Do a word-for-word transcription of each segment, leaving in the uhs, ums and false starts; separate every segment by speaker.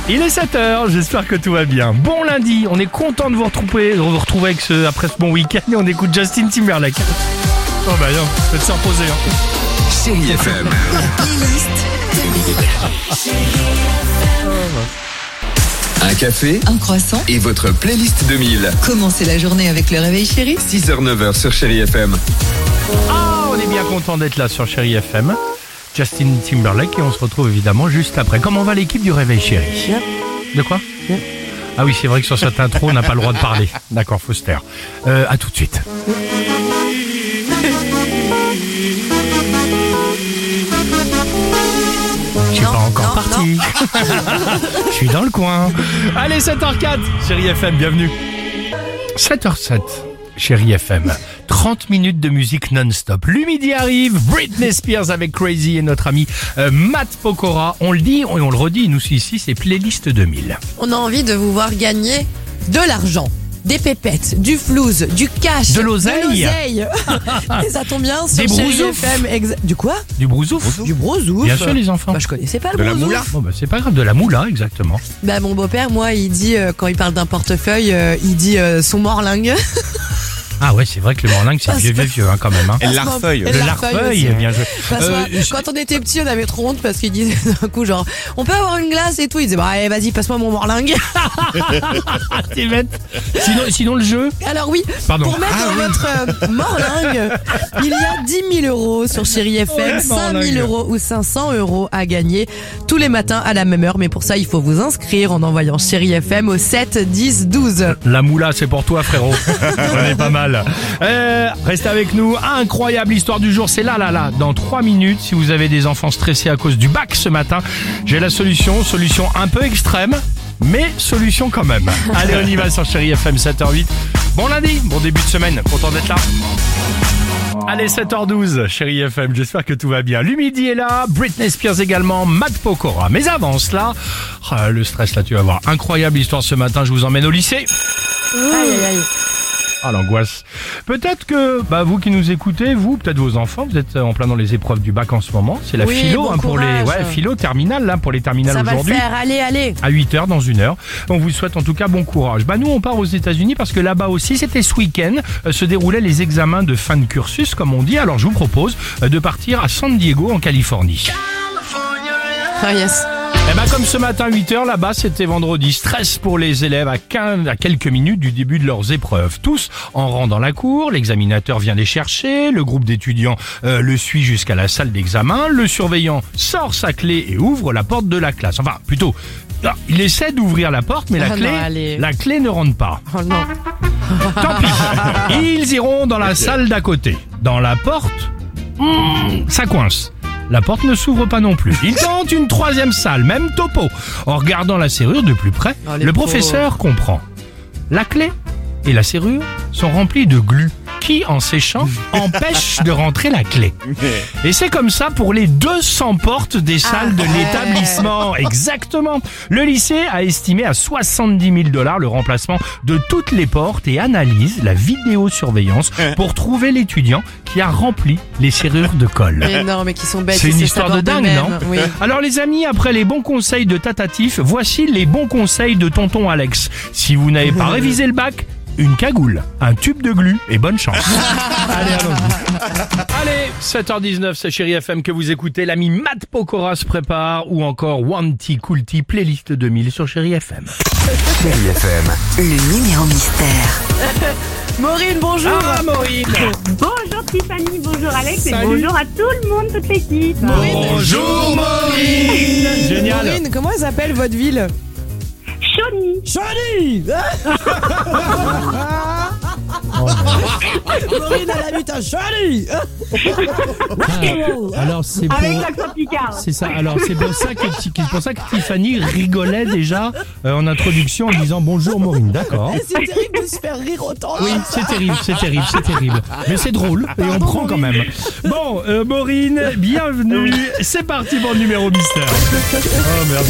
Speaker 1: Il est sept heures, j'espère que tout va bien. Bon lundi, on est content de vous retrouver, de vous retrouver avec ce, après ce bon week-end et on écoute Justin Timberlake. Oh bah non, faites se reposer. Hein.
Speaker 2: Chérie F M.
Speaker 3: La playlist de Mille.
Speaker 2: Un café,
Speaker 3: Un croissant.
Speaker 2: et votre playlist de mille.
Speaker 3: Commencez la journée avec le réveil chéri.
Speaker 2: six heures neuf heures sur Chérie F M.
Speaker 1: Ah, on est bien content d'être là sur Chérie F M. Justin Timberlake et on se retrouve évidemment juste après. Comment va l'équipe du Réveil Chéri?
Speaker 3: Bien.
Speaker 1: De quoi?
Speaker 3: Bien.
Speaker 1: Ah oui, c'est vrai que sur cette intro, on n'a pas le droit de parler. D'accord, faut se taire. Euh, à tout de suite. Je suis
Speaker 3: Non,
Speaker 1: pas encore
Speaker 3: non,
Speaker 1: parti. Je suis dans le coin. Allez, sept heures quatre, Chérie F M, bienvenue. sept heures sept, Chérie F M. trente minutes de musique non-stop. Le midi arrive, Britney Spears avec Crazy et notre ami euh, Matt Pokora. On le dit et on le redit, nous ici, c'est playlist deux mille.
Speaker 4: On a envie de vous voir gagner de l'argent, des pépettes, du flouze, du cash,
Speaker 1: De l'oseille.
Speaker 4: de l'oseille. Et ça tombe bien sur
Speaker 1: Des
Speaker 4: Chérie
Speaker 1: brousoufs.
Speaker 4: F M. Exa- Du quoi?
Speaker 1: Du brousouf.
Speaker 4: Du brousouf.
Speaker 1: Bien sûr, les enfants.
Speaker 4: Bah, je connaissais pas le
Speaker 2: De la
Speaker 4: brousouf.
Speaker 2: moula.
Speaker 1: Bon, bah, c'est pas grave, de la moula, exactement.
Speaker 4: Bah, mon beau-père, moi, il dit, euh, quand il parle d'un portefeuille, euh, il dit euh, son morlingue.
Speaker 1: Ah ouais, c'est vrai que le morlingue, c'est
Speaker 4: Parce
Speaker 1: vieux,
Speaker 4: que-
Speaker 1: vieux, vieux, hein, quand même. Hein.
Speaker 2: Et l'arfeuille.
Speaker 4: Et
Speaker 1: Le
Speaker 4: l'arfeuille
Speaker 1: larfeuille,
Speaker 4: aussi.
Speaker 1: bien joué.
Speaker 4: Parce que,
Speaker 1: Euh, je-
Speaker 4: quand on était petit, on avait trop honte parce qu'il disait d'un coup, genre, on peut avoir une glace et tout. Il disait, bah, allez, vas-y, passe-moi mon morlingue.
Speaker 1: Ah, t'es bête. Sinon, sinon le jeu.
Speaker 4: Alors oui,
Speaker 1: Pardon.
Speaker 4: pour mettre
Speaker 1: Ah
Speaker 4: dans
Speaker 1: oui.
Speaker 4: votre euh, morlingue, il y a dix mille euros sur Chérie F M,
Speaker 1: Ouais,
Speaker 4: cinq mille
Speaker 1: morlingue.
Speaker 4: euros ou cinq cents euros à gagner tous les matins à la même heure. Mais pour ça, il faut vous inscrire en envoyant Chérie F M au sept dix douze.
Speaker 1: La moula, c'est pour toi, frérot. On est pas mal. Euh, restez avec nous. Incroyable histoire du jour. C'est là, là, là. Dans trois minutes, si vous avez des enfants stressés à cause du bac ce matin, j'ai la solution. Solution un peu extrême, mais solution quand même. Allez, on y va sur Chérie F M sept heures huit. Bon lundi, bon début de semaine. Content d'être là. Allez, sept heures douze, Chérie F M, j'espère que tout va bien. L'Humidi est là, Britney Spears également, Matt Pokora. Mais avant cela, ah, le stress là, tu vas voir. Incroyable histoire ce matin, je vous emmène au lycée.
Speaker 4: Aïe, aïe, aïe.
Speaker 1: Ah, l'angoisse. Peut-être que, bah, vous qui nous écoutez, vous, peut-être vos enfants, vous êtes en plein dans les épreuves du bac en ce moment. C'est la
Speaker 4: Oui,
Speaker 1: philo,
Speaker 4: bon
Speaker 1: hein, pour les,
Speaker 4: courage.
Speaker 1: ouais, philo terminale, là, pour les terminales
Speaker 4: Ça va le
Speaker 1: aujourd'hui.
Speaker 4: faire, allez, allez.
Speaker 1: À huit heures dans une heure. On vous souhaite en tout cas bon courage. Bah nous on part aux États-Unis parce que là-bas aussi c'était ce week-end euh, se déroulaient les examens de fin de cursus comme on dit. Alors je vous propose euh, de partir à San Diego en Californie.
Speaker 4: Ah yes.
Speaker 1: Et bah comme ce matin huit heures là-bas c'était vendredi. Stress pour les élèves à quinze à quelques minutes du début de leurs épreuves. Tous en rang dans la cour, l'examinateur vient les chercher, le groupe d'étudiants euh, le suit jusqu'à la salle d'examen, le surveillant sort sa clé et ouvre la porte de la classe. Enfin plutôt, non, il essaie d'ouvrir la porte mais la
Speaker 4: Ah
Speaker 1: clé,
Speaker 4: non, allez.
Speaker 1: la clé ne rentre pas.
Speaker 4: Oh non.
Speaker 1: Tant pis. Ils iront dans la salle d'à côté. Dans la porte, hmm, ça coince. La porte ne s'ouvre pas non plus. Ils tentent une troisième salle, même topo. En regardant la serrure de plus près,
Speaker 4: Oh, les
Speaker 1: le professeur comprend. La clé et la serrure sont remplies de glu qui, en séchant, empêche de rentrer la clé. Et c'est comme ça pour les deux cents portes des salles de
Speaker 4: Arrête.
Speaker 1: l'établissement. Exactement. Le lycée a estimé à soixante-dix mille dollars le remplacement de toutes les portes et analyse la vidéosurveillance pour trouver l'étudiant qui a rempli les serrures de colle.
Speaker 4: Mais non, mais qui sont bêtes.
Speaker 1: C'est
Speaker 4: ils
Speaker 1: une
Speaker 4: se
Speaker 1: histoire de
Speaker 4: sabordent
Speaker 1: dingue,
Speaker 4: eux-mêmes.
Speaker 1: non?
Speaker 4: Oui.
Speaker 1: Alors les amis, après les bons conseils de Tatatif, voici les bons conseils de tonton Alex. Si vous n'avez pas révisé le bac, une cagoule, un tube de glu et bonne chance. Allez, allons-y. Allez, sept heures dix-neuf, c'est Chérie F M que vous écoutez. L'ami Matt Pokora se prépare ou encore Wanty Coolty playlist deux mille sur Chérie F M.
Speaker 2: Chérie F M.
Speaker 3: Le numéro mystère.
Speaker 4: Maureen, bonjour.
Speaker 1: Ah, Maureen.
Speaker 5: Bonjour Tiffany, bonjour Alex et
Speaker 1: Salut.
Speaker 5: bonjour à tout le monde, toute l'équipe.
Speaker 1: Bonjour Maureen. Génial.
Speaker 4: Maureen, comment elle s'appelle votre ville?
Speaker 5: Chauny.
Speaker 4: Johnny. Maureen, elle habite à Johnny.
Speaker 1: Alors c'est
Speaker 5: Avec
Speaker 1: pour...
Speaker 5: l'accent picard.
Speaker 1: C'est ça. Alors c'est pour ça que c'est pour ça que Tiffany rigolait déjà euh, en introduction en disant bonjour Maureen. D'accord.
Speaker 4: C'est terrible de se faire rire autant.
Speaker 1: Oui, c'est terrible, c'est terrible, c'est terrible. Mais c'est drôle et on prend quand même. Bon, euh, Maureen, bienvenue. C'est parti pour le numéro mystère. Oh merde.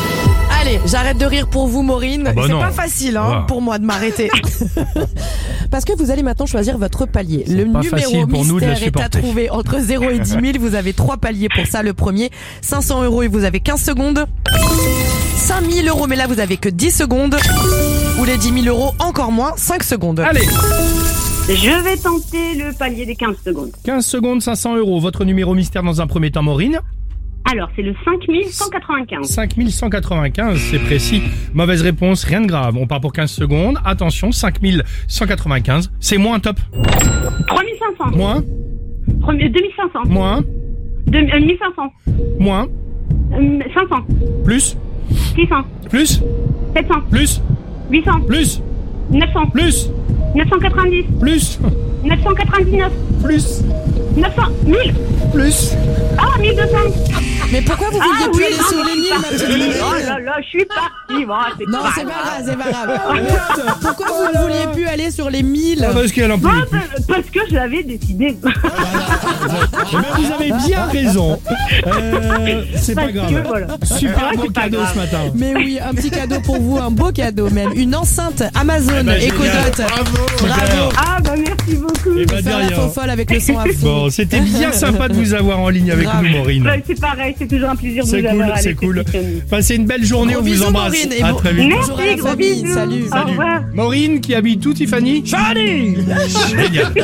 Speaker 4: Allez, j'arrête de rire pour vous, Maureen.
Speaker 1: Ah bah
Speaker 4: c'est
Speaker 1: non.
Speaker 4: pas facile hein,
Speaker 1: Ouais.
Speaker 4: pour moi de m'arrêter. parce que vous allez maintenant choisir votre palier. Le
Speaker 1: pas
Speaker 4: numéro
Speaker 1: facile pour nous de le
Speaker 4: mystère est à
Speaker 1: supporter.
Speaker 4: trouver entre zéro et dix mille. Vous avez trois paliers pour ça. Le premier, cinq cents euros et vous avez quinze secondes. cinq mille euros, mais là vous avez que dix secondes. Ou les dix mille euros, encore moins, cinq secondes.
Speaker 1: Allez,
Speaker 5: Je vais tenter le palier des quinze secondes.
Speaker 1: quinze secondes, cinq cents euros. Votre numéro mystère dans un premier temps, Maureen.
Speaker 5: Alors, c'est le cinq mille cent quatre-vingt-quinze.
Speaker 1: cinq mille cent quatre-vingt-quinze, c'est précis. Mauvaise réponse, rien de grave. On part pour quinze secondes. Attention, cinq mille cent quatre-vingt-quinze. C'est moins top.
Speaker 5: trois mille cinq cents.
Speaker 1: Moins,
Speaker 5: Premier- deux mille cinq cents.
Speaker 1: moins,
Speaker 5: deux- euh, mille cinq cents.
Speaker 1: moins,
Speaker 5: Euh, cinq cents.
Speaker 1: plus,
Speaker 5: six cents.
Speaker 1: plus,
Speaker 5: sept cents.
Speaker 1: plus,
Speaker 5: huit cents.
Speaker 1: plus,
Speaker 5: neuf cents.
Speaker 1: plus,
Speaker 5: neuf cent quatre-vingt-dix.
Speaker 1: plus,
Speaker 5: neuf cent quatre-vingt-dix-neuf.
Speaker 1: plus,
Speaker 5: neuf cents. mille.
Speaker 1: plus.
Speaker 5: Ah, mille deux cents.
Speaker 4: Mais pourquoi vous
Speaker 5: Ah
Speaker 4: vouliez
Speaker 5: oui,
Speaker 4: plus aller
Speaker 5: non,
Speaker 4: sur
Speaker 5: mais
Speaker 4: les
Speaker 5: je suis
Speaker 4: mille, ma
Speaker 5: partie.
Speaker 4: petite
Speaker 5: Oh
Speaker 4: Maureen?
Speaker 5: là là, je suis partie. Bon, c'est
Speaker 4: Non,
Speaker 5: pas
Speaker 4: c'est pas
Speaker 5: grave.
Speaker 4: grave, c'est pas grave. Pourquoi vous ne vouliez plus aller sur les mille?
Speaker 1: Ah, parce qu'elle en peut
Speaker 5: Ah,
Speaker 1: plus.
Speaker 5: bah, parce que je l'avais décidé.
Speaker 1: Eh ben, vous avez bien raison. Euh, c'est pas
Speaker 5: Parce
Speaker 1: grave.
Speaker 5: que, voilà.
Speaker 1: Super
Speaker 5: Ouais,
Speaker 1: beau
Speaker 5: c'est pas
Speaker 1: cadeau
Speaker 5: grave.
Speaker 1: ce matin.
Speaker 4: Mais oui, un petit cadeau pour vous, un beau cadeau même. Une enceinte Amazon
Speaker 1: Eh ben, génial.
Speaker 4: Echodot. Bravo.
Speaker 5: Ah, bah merci beaucoup.
Speaker 1: Eh ben, de
Speaker 4: Faire la
Speaker 1: rien.
Speaker 4: faux folle avec le son à fond.
Speaker 1: Bon, c'était bien sympa de vous avoir en ligne avec
Speaker 4: Grave.
Speaker 1: nous, Maureen.
Speaker 5: Ouais, c'est pareil, c'est toujours un plaisir de
Speaker 1: C'est
Speaker 5: vous
Speaker 1: cool,
Speaker 5: avoir
Speaker 1: c'est
Speaker 5: avec
Speaker 1: cool.
Speaker 5: Stéphanie.
Speaker 1: Passez une belle journée,
Speaker 4: Gros
Speaker 1: on vous
Speaker 4: bisous,
Speaker 1: embrasse.
Speaker 4: Maureen, et
Speaker 1: À
Speaker 4: bon-
Speaker 1: très vite.
Speaker 5: Merci,
Speaker 4: Bonjour à la
Speaker 5: gros
Speaker 4: famille,
Speaker 5: bisous.
Speaker 4: salut.
Speaker 5: Au revoir.
Speaker 1: Maureen qui habite où, Tiffany? Tiffany. Génial.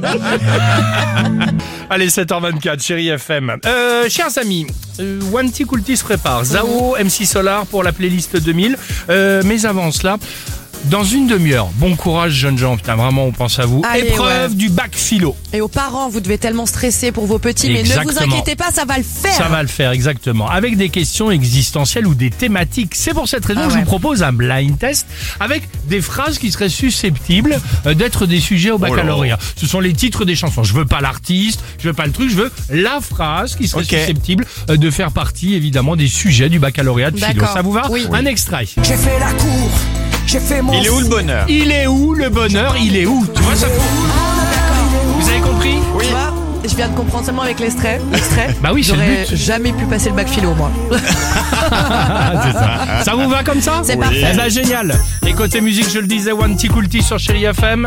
Speaker 1: Allez, sept heures vingt-quatre, Chérie F M. Euh, chers amis, euh, Wanty Coulty se prépare. Zao, M C Solar pour la playlist deux mille. Euh, mais avant cela, dans une demi-heure, bon courage jeunes gens, putain vraiment on pense à vous.
Speaker 4: Allez,
Speaker 1: Épreuve
Speaker 4: ouais.
Speaker 1: du bac philo.
Speaker 4: Et aux parents, vous devez tellement stresser pour vos petits, mais ne vous
Speaker 1: Exactement.
Speaker 4: inquiétez pas, ça va le faire.
Speaker 1: Ça va le faire, exactement. Avec des questions existentielles ou des thématiques. C'est pour cette raison
Speaker 4: Ah
Speaker 1: que je
Speaker 4: ouais.
Speaker 1: vous propose un blind test avec des phrases qui seraient susceptibles euh, d'être des sujets au baccalauréat. Ce sont les titres des chansons. Je veux pas l'artiste, je veux pas le truc, je veux la phrase qui serait
Speaker 6: Ok.
Speaker 1: susceptible euh, de faire partie, évidemment, des sujets du baccalauréat de philo.
Speaker 4: D'accord.
Speaker 1: Ça vous va?
Speaker 4: Oui.
Speaker 1: Un extrait.
Speaker 7: J'ai fait la cour, j'ai fait mon...
Speaker 6: Il est où le bonheur?
Speaker 1: Il est où le bonheur? Il est où? Tu vois ça? Vous avez compris?
Speaker 4: Tu vois, je viens de comprendre seulement avec l'extrait. l'extrait.
Speaker 1: Bah oui, c'est le
Speaker 4: J'aurais
Speaker 1: but.
Speaker 4: jamais pu passer le bac philo, moi.
Speaker 1: Ah, c'est ça. Ça vous va comme ça?
Speaker 4: C'est parfait.
Speaker 1: Eh ben génial. Et côté musique, je le disais, Wanty Coulty sur Chérie F M.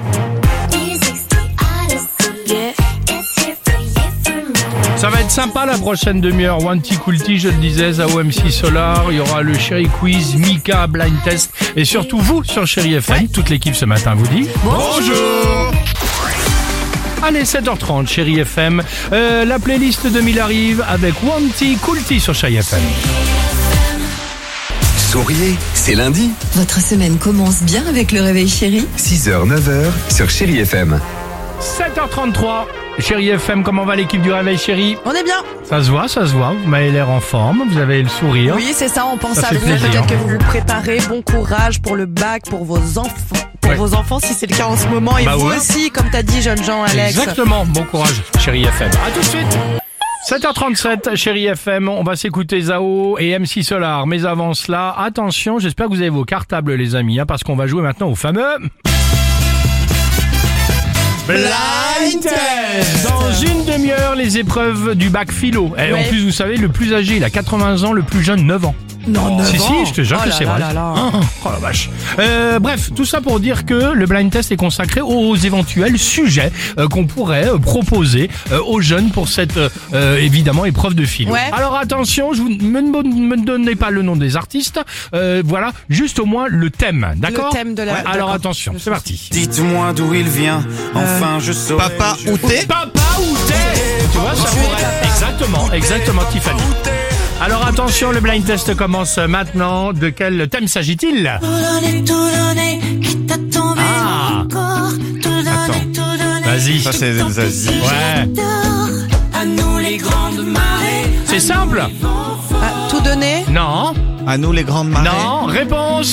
Speaker 1: Ça va être sympa la prochaine demi-heure. Wanty Coulty, je le disais, Zao M C Solar. Il y aura le Chérie Quiz, Mika, Blind Test. Et surtout vous sur Chérie F M. Toute l'équipe ce matin vous dit bonjour. Allez, sept heures trente, Chérie F M. Euh, la playlist deux mille arrive avec Wanty Coulty sur Chérie F M.
Speaker 2: Souriez, c'est lundi.
Speaker 3: Votre semaine commence bien avec le réveil chéri.
Speaker 2: six heures, neuf heures sur Chérie F M.
Speaker 1: sept heures trente-trois, Chérie F M, comment va l'équipe du Réveil Chérie?
Speaker 4: On est bien.
Speaker 1: Ça se voit, ça se voit, vous m'avez l'air en forme, vous avez le sourire.
Speaker 4: Oui, c'est ça, on pense
Speaker 1: Ça
Speaker 4: à
Speaker 1: fait
Speaker 4: vous.
Speaker 1: plaisir.
Speaker 4: Peut-être que vous vous préparez. Bon courage pour le bac, pour vos enfants. Pour
Speaker 1: Ouais.
Speaker 4: vos enfants, si c'est le cas en ce moment. Et
Speaker 1: Bah
Speaker 4: vous
Speaker 1: ouais.
Speaker 4: aussi, comme t'as dit, jeune Jean, Alex.
Speaker 1: Exactement, bon courage, Chérie F M. À tout de suite. sept heures trente-sept, Chérie F M, on va s'écouter Zao et M C Solar. Mais avant cela, attention, j'espère que vous avez vos cartables les amis, hein, parce qu'on va jouer maintenant au fameux... Blind Test. Dans une demi-heure, les épreuves du bac philo. Et
Speaker 4: Ouais.
Speaker 1: en plus, vous savez, le plus âgé, il a quatre-vingts ans, le plus jeune, neuf ans.
Speaker 4: Non, neuf
Speaker 1: Si,
Speaker 4: ans.
Speaker 1: si, je te jure
Speaker 4: Oh
Speaker 1: que
Speaker 4: là
Speaker 1: c'est
Speaker 4: là
Speaker 1: vrai.
Speaker 4: là là.
Speaker 1: Oh, oh la vache. Euh, bref, tout ça pour dire que le blind test est consacré aux éventuels sujets euh, qu'on pourrait euh, proposer euh, aux jeunes pour cette, euh, évidemment, épreuve de philo.
Speaker 4: Ouais.
Speaker 1: Alors attention, je vous me, me donnez pas le nom des artistes, euh, voilà, juste au moins le thème, d'accord?
Speaker 4: Le thème de la-
Speaker 1: Ouais, alors
Speaker 4: d'accord.
Speaker 1: attention, c'est parti.
Speaker 7: Dites-moi d'où il vient, enfin je saurai.
Speaker 6: Papa
Speaker 7: je-
Speaker 6: ou thé?
Speaker 1: Papa ou thé? Tu vois, ça pourrait... Exactement, exactement, Tiffany. Alors attention, le blind test commence maintenant. De quel thème s'agit-il? Ah.
Speaker 6: Attends.
Speaker 1: Vas-y.
Speaker 6: Ça c'est Zazie.
Speaker 1: Ouais. C'est simple?
Speaker 4: Ah, tout donné.
Speaker 1: Non.
Speaker 6: À nous les grandes marées.
Speaker 1: Non. Réponse.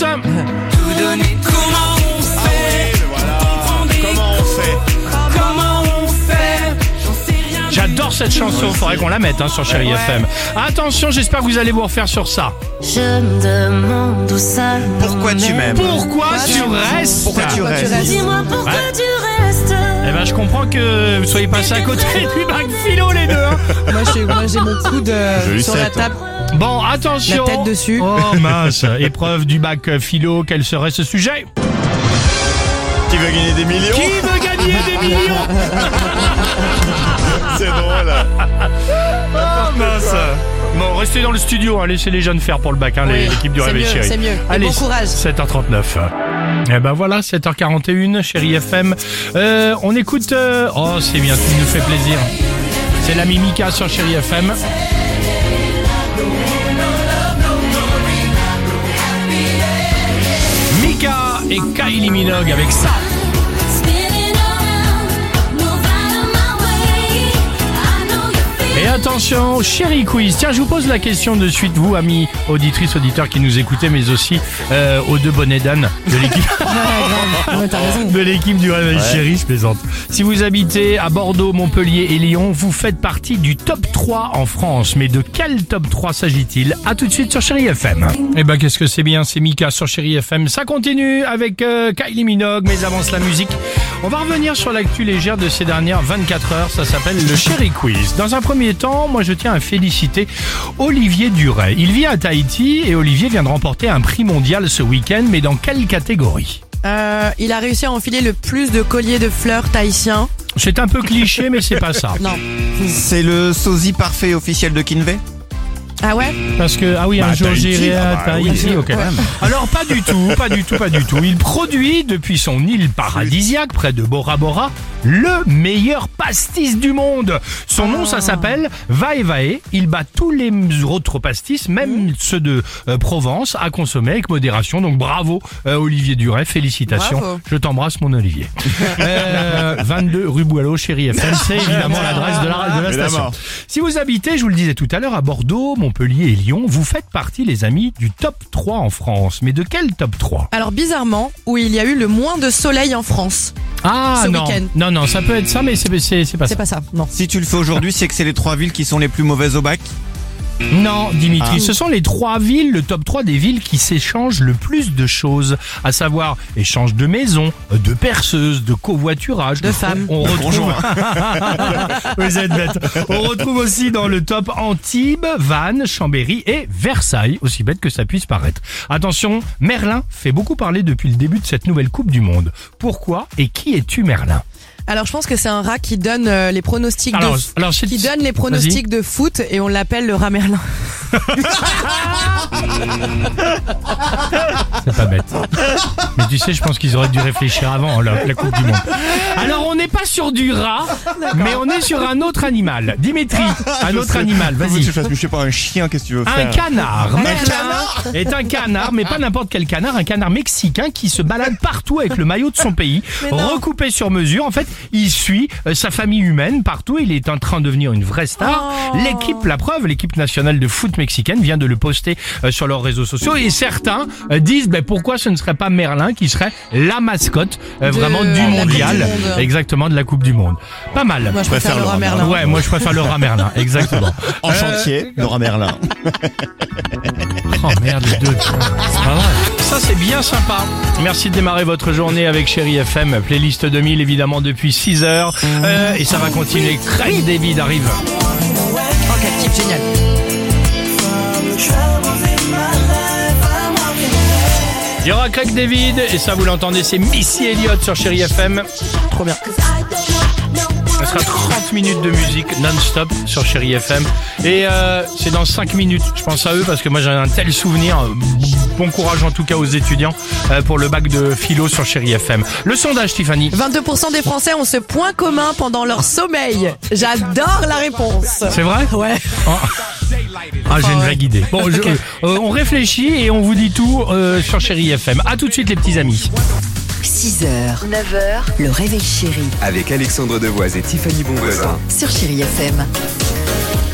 Speaker 6: Comment on fait?
Speaker 1: J'adore cette chanson. Faudrait qu'on la mette hein, sur Chérie F M. Attention, j'espère que vous allez vous refaire sur ça.
Speaker 8: Je me demande où ça
Speaker 6: Pourquoi tu
Speaker 8: m'emmène.
Speaker 6: m'aimes?
Speaker 1: Pourquoi tu restes?
Speaker 6: Pourquoi tu
Speaker 4: Pourquoi tu
Speaker 6: restes?
Speaker 4: restes
Speaker 8: Dis-moi pourquoi
Speaker 1: Ouais.
Speaker 8: tu restes.
Speaker 1: Eh ben, je comprends que vous soyez passés à côté du bac philo les deux. hein.
Speaker 4: Moi, j'ai, moi, j'ai mon coude euh,
Speaker 6: Joli
Speaker 4: sur la
Speaker 6: set.
Speaker 4: table.
Speaker 1: Bon, attention.
Speaker 4: La tête dessus.
Speaker 1: Oh mince. Épreuve du bac philo. Quel serait ce sujet?
Speaker 6: Qui veut gagner des millions?
Speaker 1: Qui veut gagner des millions?
Speaker 6: C'est drôle.
Speaker 1: Oh mince. Bon, restez dans le studio, hein, laissez les jeunes faire pour le bac, hein,
Speaker 4: Oui,
Speaker 1: l'équipe du
Speaker 4: c'est
Speaker 1: Réveil
Speaker 4: mieux,
Speaker 1: Chéri.
Speaker 4: c'est mieux. Et
Speaker 1: Allez,
Speaker 4: bon courage.
Speaker 1: sept heures trente-neuf. Eh ben voilà, sept heures quarante et une, Chéri F M. Euh, on écoute... euh, Oh, c'est bien, tu nous fais plaisir. C'est la Mimika sur Chéri F M. Mika et Kylie Minogue avec ça. Et attention, Chéri Quiz. Tiens, je vous pose la question de suite, vous, amis auditrices, auditeurs qui nous écoutez, mais aussi euh, aux deux bonnets d'âne de l'équipe.
Speaker 4: Ouais, t'as raison.
Speaker 1: De l'équipe du Réveil Chéri, je plaisante. Si vous habitez à Bordeaux, Montpellier et Lyon, vous faites partie du top trois en France. Mais de quel top trois s'agit-il? À tout de suite sur Chéri F M. Eh ben, qu'est-ce que c'est bien, c'est Mika sur Chéri F M. Ça continue avec euh, Kylie Minogue, mais avance la musique. On va revenir sur l'actu légère de ces dernières vingt-quatre heures. Ça s'appelle le Chéri Quiz. Dans un premier temps, moi je tiens à féliciter Olivier Duret. Il vit à Tahiti et Olivier vient de remporter un prix mondial ce week-end, mais dans quelle catégorie?
Speaker 4: Euh, il a réussi à enfiler le plus de colliers de fleurs tahitiens.
Speaker 1: C'est un peu cliché, mais c'est pas ça.
Speaker 4: Non.
Speaker 6: C'est le sosie parfait officiel de Kinvey?
Speaker 4: Ah ouais?
Speaker 1: Parce que, ah oui, un
Speaker 6: Bah,
Speaker 1: jour
Speaker 6: Tahiti,
Speaker 1: j'irai à
Speaker 6: ah bah oui,
Speaker 1: Tahiti, ok.
Speaker 6: quand même.
Speaker 1: Alors pas du tout, pas du tout, pas du tout. Il produit depuis son île paradisiaque près de Bora Bora le meilleur pastis du monde. Son nom, ça s'appelle Vae Vae. Il bat tous les autres pastis, même ceux de euh, Provence, à consommer avec modération. Donc bravo euh, Olivier Duret, félicitations.
Speaker 4: Bravo.
Speaker 1: Je t'embrasse mon Olivier. euh, vingt-deux rue Boileau, Chéri F M, c'est évidemment l'adresse de la, de la station.
Speaker 6: Évidemment.
Speaker 1: Si vous habitez, je vous le disais tout à l'heure, à Bordeaux, Montpellier et Lyon, vous faites partie, les amis, du top trois en France. Mais de quel top trois?
Speaker 4: Alors bizarrement, où il y a eu le moins de soleil en France.
Speaker 1: Ah
Speaker 4: Ce
Speaker 1: non,
Speaker 4: week-end.
Speaker 1: non, non, ça peut être ça, mais c'est c'est c'est pas
Speaker 4: C'est
Speaker 1: ça.
Speaker 4: pas ça, non.
Speaker 6: Si tu le fais aujourd'hui, c'est que c'est les trois villes qui sont les plus mauvaises au bac?
Speaker 1: Non, Dimitri,
Speaker 6: Ah.
Speaker 1: ce sont les trois villes, le top trois des villes qui s'échangent le plus de choses, à savoir échange de maisons, de perceuses, de covoiturage,
Speaker 4: De femmes.
Speaker 1: On, on retrouve.
Speaker 6: conjoint.
Speaker 1: Vous êtes bêtes. On retrouve aussi dans le top Antibes, Vannes, Chambéry et Versailles, aussi bête que ça puisse paraître. Attention, Merlin fait beaucoup parler depuis le début de cette nouvelle Coupe du Monde. Pourquoi et qui es-tu, Merlin?
Speaker 4: Alors je pense que c'est un rat qui donne euh, les pronostics
Speaker 1: Alors,
Speaker 4: de
Speaker 1: alors, c'est-
Speaker 4: qui donne les pronostics de foot et on l'appelle le rat Merlin.
Speaker 1: C'est pas bête. Mais tu sais, je pense qu'ils auraient dû réfléchir avant la, la Coupe du Monde. Alors, on n'est pas sur du rat, mais on est sur un autre animal. Dimitri, un autre animal, vas-y.
Speaker 6: Je sais pas, un chien, qu'est-ce que tu veux
Speaker 1: Un
Speaker 6: faire?
Speaker 1: canard. Merlin est un canard, mais pas n'importe quel canard, un canard mexicain qui se balade partout avec le maillot de son pays,
Speaker 4: non.
Speaker 1: recoupé sur mesure. En fait, il suit euh, sa famille humaine partout. Il est en train de devenir une vraie star.
Speaker 4: Oh.
Speaker 1: L'équipe, la preuve, l'équipe nationale de foot mexicaine vient de le poster euh, sur leurs réseaux sociaux. Et certains euh, disent, ben, pourquoi ce ne serait pas Merlin qui serait la mascotte euh,
Speaker 4: De
Speaker 1: vraiment du
Speaker 4: la Coupe
Speaker 1: mondial,
Speaker 4: du Monde.
Speaker 1: exactement de la Coupe du Monde. Pas mal.
Speaker 4: Moi je préfère le rat Merlin.
Speaker 1: Ouais, moi je préfère le rat Merlin, exactement.
Speaker 6: En chantier, Laura Merlin.
Speaker 1: Oh merde, les deux. C'est pas vrai. Ça, c'est bien sympa. Merci de démarrer votre journée avec Chéri F M. Playlist deux mille, évidemment, depuis six heures. Euh, et ça va continuer. Craig David arrive.
Speaker 4: Oh quel type génial.
Speaker 1: Il y aura Craig David. Et ça, vous l'entendez, c'est Missy Elliott sur Chéri F M.
Speaker 4: Trop bien.
Speaker 1: Ça sera trente minutes de musique non-stop sur Chéri F M. Et euh, c'est dans cinq minutes. Je pense à eux parce que moi j'ai un tel souvenir. Bon courage en tout cas aux étudiants euh, pour le bac de philo sur Chéri F M. Le sondage, Tiffany.
Speaker 4: vingt-deux pour cent des Français ont ce point commun pendant leur sommeil. J'adore la réponse.
Speaker 1: C'est vrai?
Speaker 4: Ouais.
Speaker 1: Oh. Ah, j'ai une vague idée. Bon, je- euh, on réfléchit et on vous dit tout euh, sur Chéri F M. À tout de suite les petits amis.
Speaker 3: six heures, neuf heures, le réveil chéri
Speaker 2: Avec Alexandre Devoise et Tiffany Bonvoisin.
Speaker 3: sur Chéri F M.